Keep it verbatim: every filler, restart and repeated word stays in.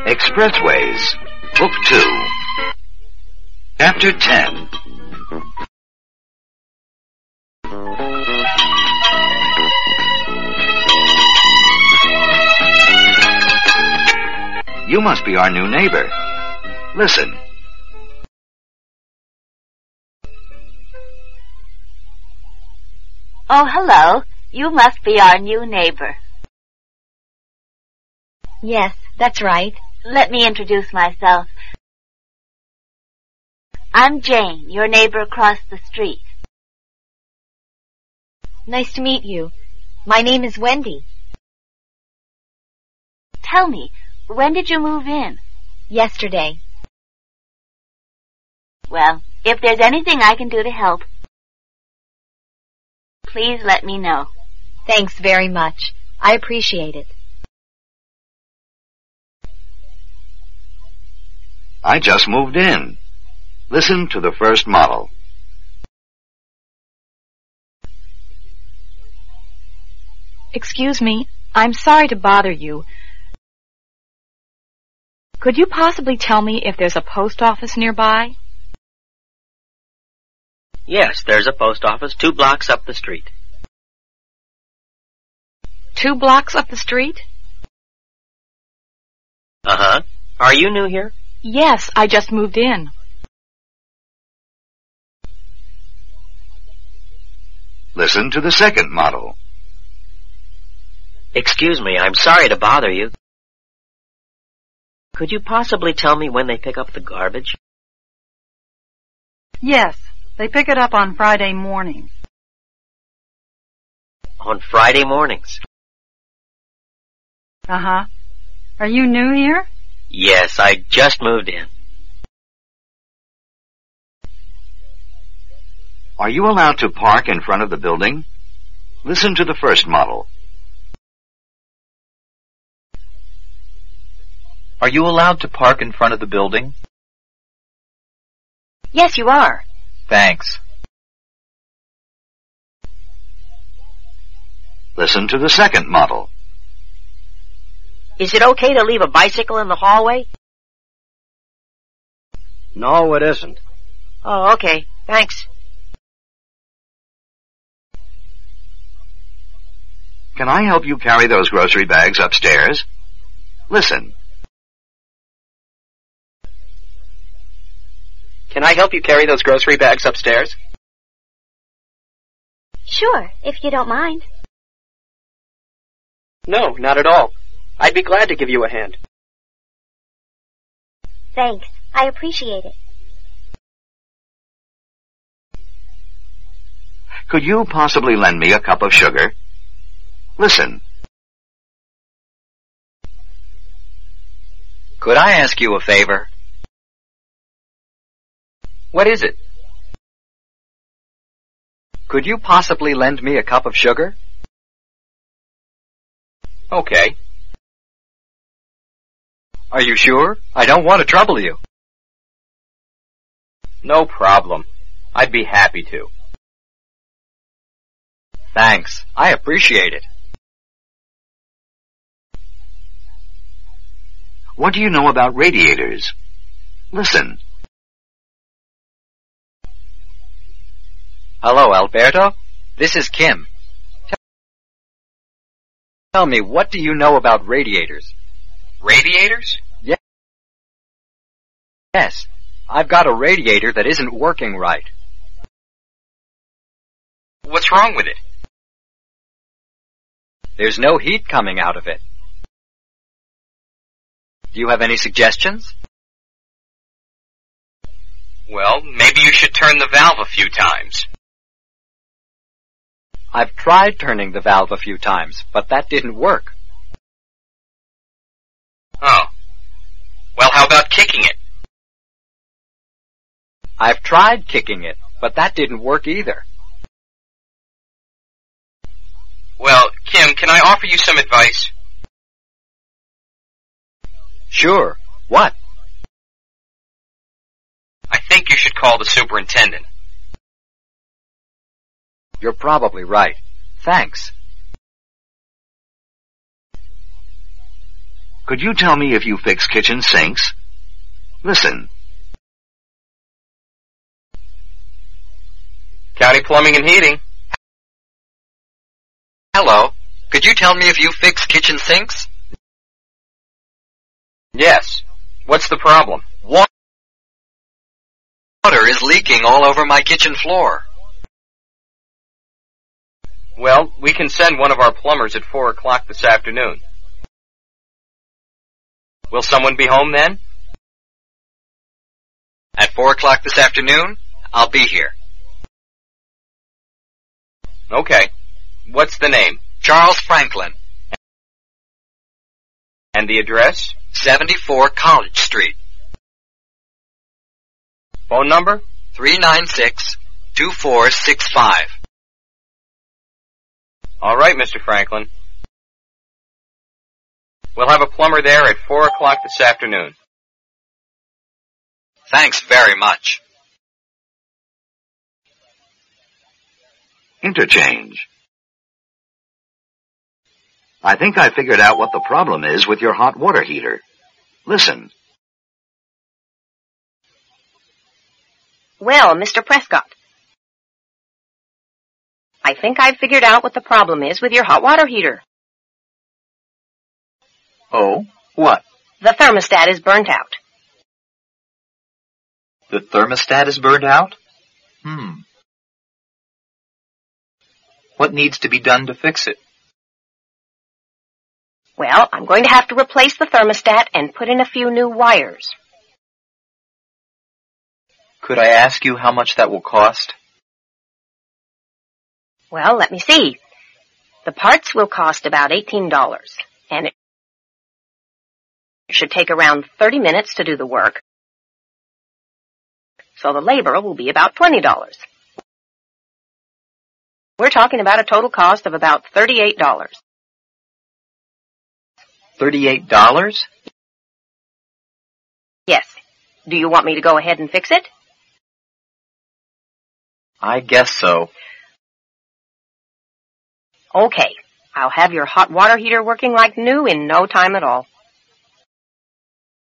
Expressways, Book two, Chapter ten. You must be our new neighbor. Listen. Oh, hello. You must be our new neighbor. Yes, that's right. Let me introduce myself. I'm Jane, your neighbor across the street. Nice to meet you. My name is Wendy. Tell me, when did you move in? Yesterday. Well, if there's anything I can do to help, please let me know. Thanks very much. I appreciate it. I just moved in. Listen to the first model. Excuse me, I'm sorry to bother you. Could you possibly tell me if there's a post office nearby? Yes, there's a post office two blocks up the street. Two blocks up the street? Uh-huh. Are you new here? Yes, I just moved in. Listen to the second model. Excuse me, I'm sorry to bother you. Could you possibly tell me when they pick up the garbage? Yes, they pick it up on Friday mornings. On Friday mornings? Uh-huh. Are you new here? Yes, I just moved in. Are you allowed to park in front of the building? Listen to the first model. Are you allowed to park in front of the building? Yes, you are. Thanks. Listen to the second model. Is it okay to leave a bicycle in the hallway? No, it isn't. Oh, okay. Thanks. Can I help you carry those grocery bags upstairs? Listen. Can I help you carry those grocery bags upstairs? Sure, if you don't mind. No, not at all. I'd be glad to give you a hand. Thanks. I appreciate it. Could you possibly lend me a cup of sugar? Listen. Could I ask you a favor? What is it? Could you possibly lend me a cup of sugar? Okay. Are you sure? I don't want to trouble you. No problem. I'd be happy to. Thanks. I appreciate it. What do you know about radiators? Listen. Hello, Alberto. This is Kim. Tell me, what do you know about radiators? Radiators? Yes. Yes. I've got a radiator that isn't working right. What's wrong with it? There's no heat coming out of it. Do you have any suggestions? Well, maybe you should turn the valve a few times. I've tried turning the valve a few times, but that didn't work. Oh. Well, how about kicking it? I've tried kicking it, but that didn't work either. Well, Kim, can I offer you some advice? Sure. What? I think you should call the superintendent. You're probably right. Thanks. Could you tell me if you fix kitchen sinks? Listen. County Plumbing and Heating. Hello. Could you tell me if you fix kitchen sinks? Yes. What's the problem? Water is leaking all over my kitchen floor. Well, we can send one of our plumbers at four o'clock this afternoon. Will someone be home then? At four o'clock this afternoon, I'll be here. Okay. What's the name? Charles Franklin. And the address? seventy-four College Street. Phone number? three nine six, two four six five. All right, Mister Franklin. We'll have a plumber there at four o'clock this afternoon. Thanks very much. Interchange. I think I figured out what the problem is with your hot water heater. Listen. Well, Mister Prescott, I think I've figured out what the problem is with your hot water heater. Oh? What? The thermostat is burnt out. The thermostat is burned out? Hmm. What needs to be done to fix it? Well, I'm going to have to replace the thermostat and put in a few new wires. Could I ask you how much that will cost? Well, let me see. The parts will cost about eighteen dollars, and it should take around thirty minutes to do the work. So the labor will be about twenty dollars. We're talking about a total cost of about thirty-eight dollars. Thirty-eight dollars? Yes. Do you want me to go ahead and fix it? I guess so. Okay. I'll have your hot water heater working like new in no time at all.